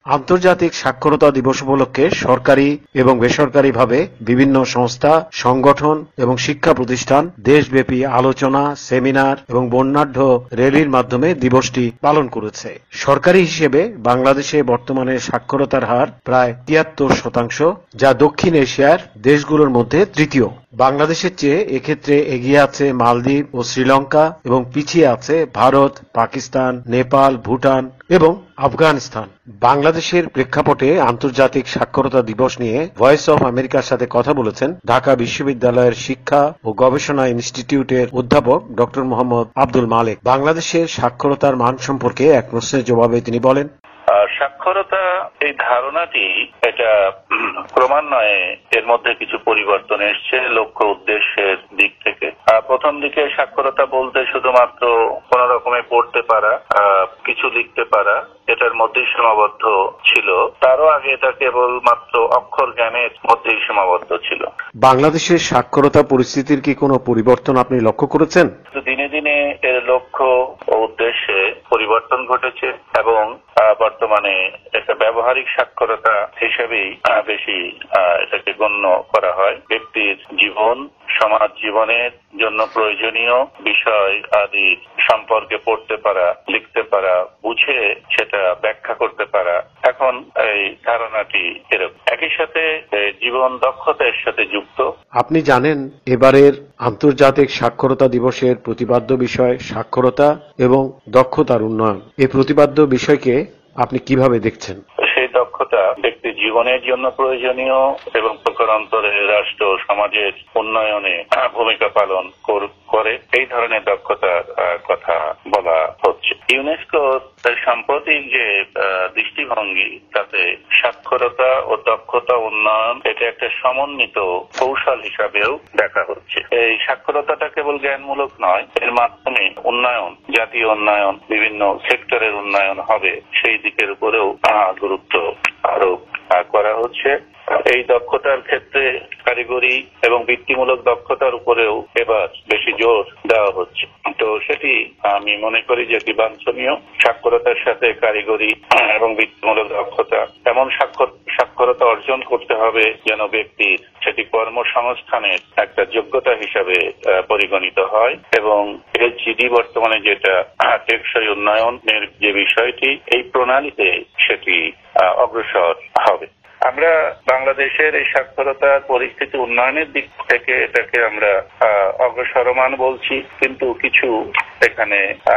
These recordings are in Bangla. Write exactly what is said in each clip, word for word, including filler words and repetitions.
আন্তর্জাতিক সাক্ষরতা দিবস উপলক্ষে সরকারি এবং বেসরকারিভাবে বিভিন্ন সংস্থা, সংগঠন এবং শিক্ষা প্রতিষ্ঠান দেশব্যাপী আলোচনা, সেমিনার এবং বর্ণাঢ্য র্যালির মাধ্যমে দিবসটি পালন করেছে। সরকারি হিসেবে বাংলাদেশে বর্তমানে সাক্ষরতার হার প্রায় তিয়াত্তর শতাংশ, যা দক্ষিণ এশিয়ার দেশগুলোর মধ্যে তৃতীয়। বাংলাদেশের চেয়ে এক্ষেত্রে এগিয়ে আছে মালদ্বীপ ও শ্রীলঙ্কা এবং পিছিয়ে আছে ভারত, পাকিস্তান, নেপাল, ভুটান এবং আফগানিস্তান। বাংলাদেশের প্রেক্ষাপটে আন্তর্জাতিক সাক্ষরতা দিবস নিয়ে ভয়েস অফ আমেরিকার সাথে কথা বলেছেন ঢাকা বিশ্ববিদ্যালয়ের শিক্ষা ও গবেষণা ইনস্টিটিউটের অধ্যাপক ডক্টর মোহাম্মদ আব্দুল মালেক। বাংলাদেশের সাক্ষরতার মান সম্পর্কে এক প্রশ্নের জবাবে তিনি বলেন, সাক্ষরতা এই ধারণাটি এটা ক্রমান্বয়ে এর মধ্যে কিছু পরিবর্তন এসছে লক্ষ্য উদ্দেশ্যের দিক থেকে। প্রথম দিকে সাক্ষরতা বলতে শুধুমাত্র কোন রকমে পড়তে পারা, কিছু লিখতে পারা, এটার মধ্যেই সীমাবদ্ধ ছিল। তারও আগে এটা কেবল মাত্র অক্ষর জ্ঞানের মধ্যেই সীমাবদ্ধ ছিল। বাংলাদেশের সাক্ষরতা পরিস্থিতির কি কোনো পরিবর্তন আপনি লক্ষ্য করেছেন? দিনে দিনে এর লক্ষ্য ও উদ্দেশ্যে পরিবর্তন ঘটেছে এবং বর্তমানে একটা ব্যবহারিক সাক্ষরতা হিসেবেই বেশি এটাকে গণ্য করা হয়। ব্যক্তির জীবন, সমাজ জীবনের জন্য প্রয়োজনীয় বিষয় আদি সম্পর্কে পড়তে পারা, লিখতে পারা, বুঝে সেটা ব্যাখ্যা করতে পারা, এখন এই ধারণাটি এরকম। একই সাথে জীবন দক্ষতা এর সাথে যুক্ত। আপনি জানেন এবারের আন্তর্জাতিক সাক্ষরতা দিবসের প্রতিপাদ্য বিষয় সাক্ষরতা এবং দক্ষতার উন্নয়ন। এই প্রতিপাদ্য বিষয়কে আপনি কিভাবে দেখছেন? সেই দক্ষতা ব্যক্তির জীবনের জন্য প্রয়োজনীয় এবং প্রকারান্তরে রাষ্ট্র সমাজের উন্নয়নে ভূমিকা পালন করে, এই ধরনের দক্ষতার কথা বলা হচ্ছে। ইউনেস্কো সাম্প্রতিক যে দৃষ্টিভঙ্গি, তাতে সাক্ষরতা ও দক্ষতা উন্নয়ন এটা একটা সমন্বিত কৌশল হিসাবেও দেখা হচ্ছে। এই সাক্ষরতাটা কেবল জ্ঞানমূলক নয়, এর মাধ্যমে উন্নয়ন, জাতীয় উন্নয়ন, বিভিন্ন সেক্টরের উন্নয়ন হবে, সেই দিকের উপরেও গুরুত্ব আরোপ করা হচ্ছে। এই দক্ষতার ক্ষেত্রে কারিগরি এবং বৃত্তিমূলক দক্ষতার উপরেও এবার বেশি জোর দেওয়া হচ্ছে। তো সেটি আমি মনে করি যে এটি বাঞ্ছনীয়। সাক্ষরতার সাথে কারিগরি এবং বৃত্তিমূলক দক্ষতা এমন সাক্ষরতা অর্জন করতে হবে যেন ব্যক্তির সেটি কর্মসংস্থানের একটা যোগ্যতা হিসাবে পরিগণিত হয় এবং এলজিডি বর্তমানে যেটা টেকসই উন্নয়নের যে বিষয়টি, এই প্রণালীতে সেটি অগ্রসর হবে। আমরা বাংলাদেশের এই সাক্ষরতার পরিস্থিতি উন্নয়নের দিক থেকে এটাকে আমরা অগ্রসরমান বলছি, কিন্তু কিছু এখানে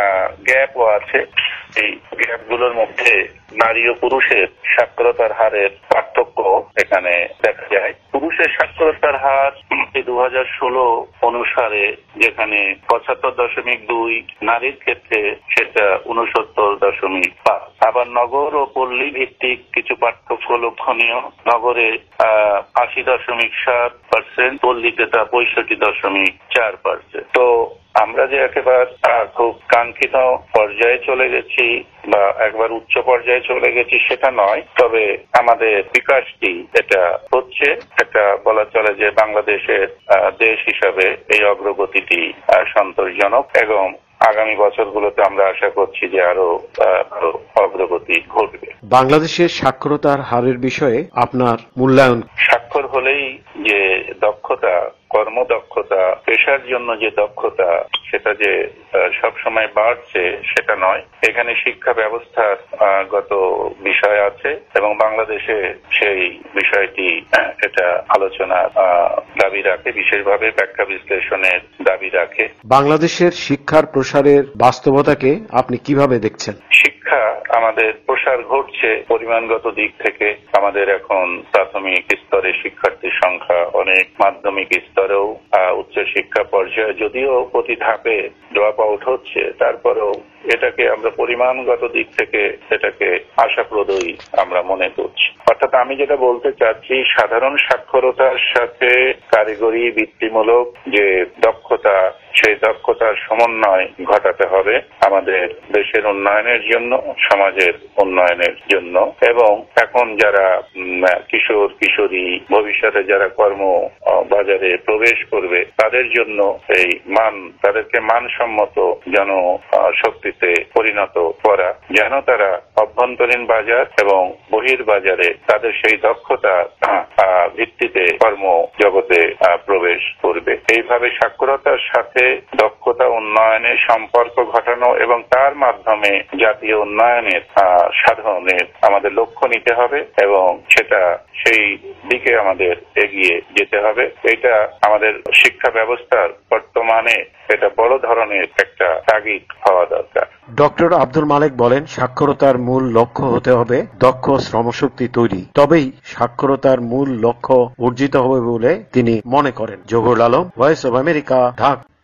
গ্যাপও আছে। এই গ্যাপগুলোর মধ্যে নারী ও পুরুষের সাক্ষরতার হারের পার্থক্য এখানে দেখা যায়। পুরুষের সাক্ষরতার হার দু হাজার ষোলো অনুসারে যেখানে পঁচাত্তর দশমিক দুই, নারীর ক্ষেত্রে সেটা উনসত্তর দশমিক পাঁচ। আবার নগর ও পল্লী ভিত্তিক কিছু পার্থক্য লক্ষণীয়। নগরে আহ আশি দশমিক সাত পার্সেন্ট, পল্লীতে তা পঁয়ষট্টি দশমিক চার পার্সেন্ট। তো আমরা যে একেবারে খুব কাঙ্ক্ষিত পর্যায়ে চলে গেছি বা একবার উচ্চ পর্যায়ে চলে গেছি সেটা নয়, তবে আমাদের বিকাশটি এটা হচ্ছে। এটা বলা চলে যে বাংলাদেশের দেশ হিসাবে এই অগ্রগতিটি সন্তোষজনক এবং আগামী বছরগুলোতে আমরা আশা করছি যে আরো আরো অগ্রগতি ঘটবে। বাংলাদেশের সাক্ষরতার হারের বিষয়ে আপনার মূল্যায়ন? স্বাক্ষর হলেই যে দক্ষতা, কর্মদক্ষতা, পেশার জন্য যে দক্ষতা, সেটা যে সবসময় বাড়ছে সেটা নয়। এখানে শিক্ষা ব্যবস্থার গত বিষয় আছে এবং বাংলাদেশে সেই বিষয়টি এটা আলোচনার দাবি রাখে, বিশেষভাবে ব্যাখ্যা বিশ্লেষণের দাবি রাখে। বাংলাদেশের শিক্ষার প্রসারের বাস্তবতাকে আপনি কিভাবে দেখছেন? শিক্ষা আমাদের প্রসার ঘটছে পরিমাণগত দিক থেকে। আমাদের এখন প্রাথমিক স্তরে শিক্ষার্থীর সংখ্যা অনেক, মাধ্যমিক স্তরেও উচ্চ শিক্ষা পর্যায়ে যদিও প্রতি ধাপে ড্রপ আউট হচ্ছে, তারপরেও এটাকে আমরা পরিমাণগত দিক থেকে সেটাকে আশাপ্রদই আমরা মনে করছি। অর্থাৎ আমি যেটা বলতে চাচ্ছি, সাধারণ সাক্ষরতার সাথে কারিগরি বৃত্তিমূলক যে দক্ষতা সেই দক্ষতার সমন্বয় ঘটাতে হবে আমাদের দেশের উন্নয়নের জন্য, সমাজের উন্নয়নের জন্য। এবং এখন যারা কিশোর কিশোরী, ভবিষ্যতে যারা কর্ম বাজারে প্রবেশ করবে, তাদের জন্য এই মান, তাদেরকে মানসম্মত জনশক্তিতে পরিণত করা, যেন তারা অভ্যন্তরীণ বাজার এবং বহির্বাজারে তাদের সেই দক্ষতা ভিত্তিতে কর্ম জগতে প্রবেশ করবে। এইভাবে সাক্ষরতার সাথে দক্ষতা উন্নয়নের সম্পর্ক ঘটানো এবং তার মাধ্যমে জাতীয় উন্নয়নের সাধনের আমাদের লক্ষ্য নিতে হবে এবং সেটা সেই দিকে আমাদের এগিয়ে যেতে হবে। এটা আমাদের শিক্ষা ব্যবস্থার বর্তমানে এটা বড় ধরনের একটা তাগিদ হওয়া দরকার। ডক্টর আব্দুল মালেক বলেন, সাক্ষরতার মূল লক্ষ্য হতে হবে দক্ষ শ্রমশক্তি তৈরি, তবেই সাক্ষরতার মূল লক্ষ্য অর্জিত হবে বলে তিনি মনে করেন। Zahurul Alam, Voice of America, Dhaka.